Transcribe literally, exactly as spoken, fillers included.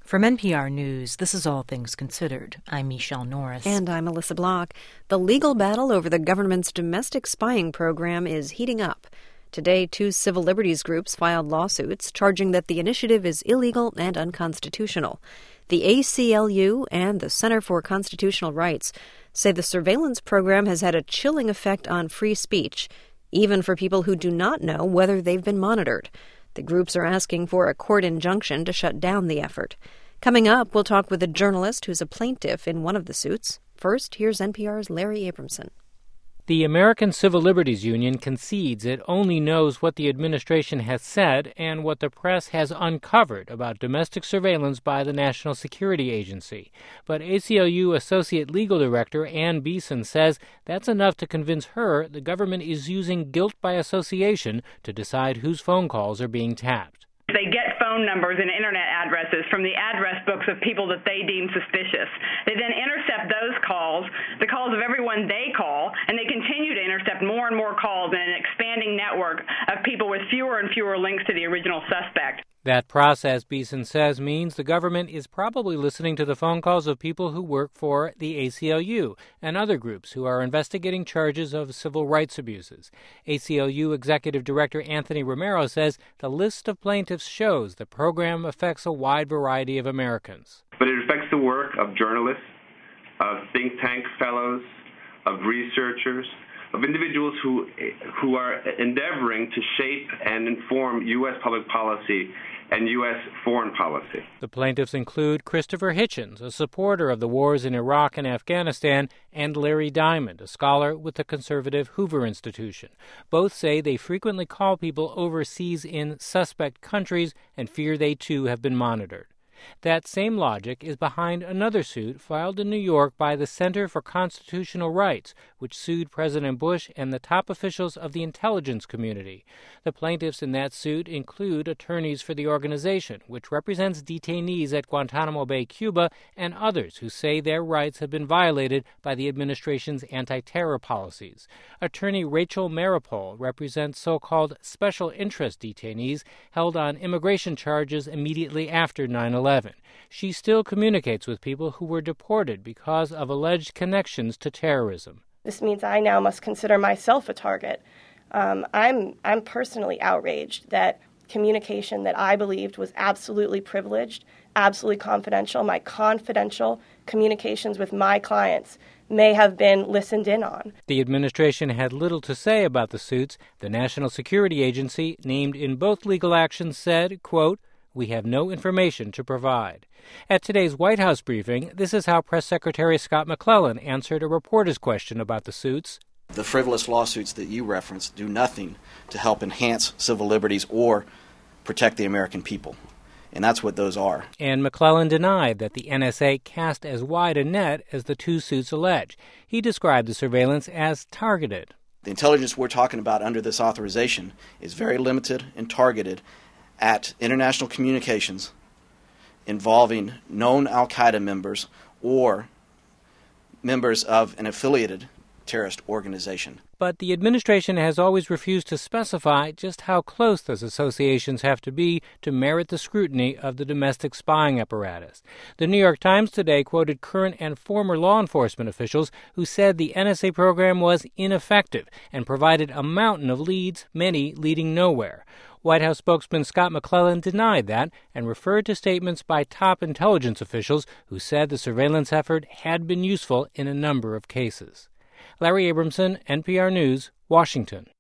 From N P R News, this is All Things Considered. I'm Michelle Norris. And I'm Melissa Block. The legal battle over the government's domestic spying program is heating up. Today, two civil liberties groups filed lawsuits charging that the initiative is illegal and unconstitutional. The A C L U and the Center for Constitutional Rights say the surveillance program has had a chilling effect on free speech, even for people who do not know whether they've been monitored. The groups are asking for a court injunction to shut down the effort. Coming up, we'll talk with a journalist who's a plaintiff in one of the suits. First, here's N P R's Larry Abramson. The American Civil Liberties Union concedes it only knows what the administration has said and what the press has uncovered about domestic surveillance by the National Security Agency. But A C L U Associate Legal Director Ann Beeson says that's enough to convince her the government is using guilt by association to decide whose phone calls are being tapped. They get phone numbers and internet addresses from the address books of people that they deem suspicious. They then intercept those calls, the calls of everyone they call, and they continue to intercept more and more calls in an expanding network of people with fewer and fewer links to the original suspect. That process, Beeson says, means the government is probably listening to the phone calls of people who work for the A C L U and other groups who are investigating charges of civil rights abuses. A C L U Executive Director Anthony Romero says the list of plaintiffs shows the program affects a wide variety of Americans. But it affects the work of journalists, of think tank fellows, of researchers, of individuals who who are endeavoring to shape and inform U S public policy and U S foreign policy. The plaintiffs include Christopher Hitchens, a supporter of the wars in Iraq and Afghanistan, and Larry Diamond, a scholar with the conservative Hoover Institution. Both say they frequently call people overseas in suspect countries and fear they too have been monitored. That same logic is behind another suit filed in New York by the Center for Constitutional Rights, which sued President Bush and the top officials of the intelligence community. The plaintiffs in that suit include attorneys for the organization, which represents detainees at Guantanamo Bay, Cuba, and others who say their rights have been violated by the administration's anti-terror policies. Attorney Rachel Maripol represents so-called special interest detainees held on immigration charges immediately after nine eleven. She still communicates with people who were deported because of alleged connections to terrorism. This means I now must consider myself a target. Um, I'm I'm personally outraged that communication that I believed was absolutely privileged, absolutely confidential, my confidential communications with my clients may have been listened in on. The administration had little to say about the suits. The National Security Agency, named in both legal actions, said, quote, "We have no information to provide." At today's White House briefing, this is how Press Secretary Scott McClellan answered a reporter's question about the suits. The frivolous lawsuits that you referenced do nothing to help enhance civil liberties or protect the American people. And that's what those are. And McClellan denied that the N S A cast as wide a net as the two suits allege. He described the surveillance as targeted. The intelligence we're talking about under this authorization is very limited and targeted at international communications involving known al-Qaeda members or members of an affiliated terrorist organization. But the administration has always refused to specify just how close those associations have to be to merit the scrutiny of the domestic spying apparatus. The New York Times today quoted current and former law enforcement officials who said the N S A program was ineffective and provided a mountain of leads, many leading nowhere. White House spokesman Scott McClellan denied that and referred to statements by top intelligence officials who said the surveillance effort had been useful in a number of cases. Larry Abramson, N P R News, Washington.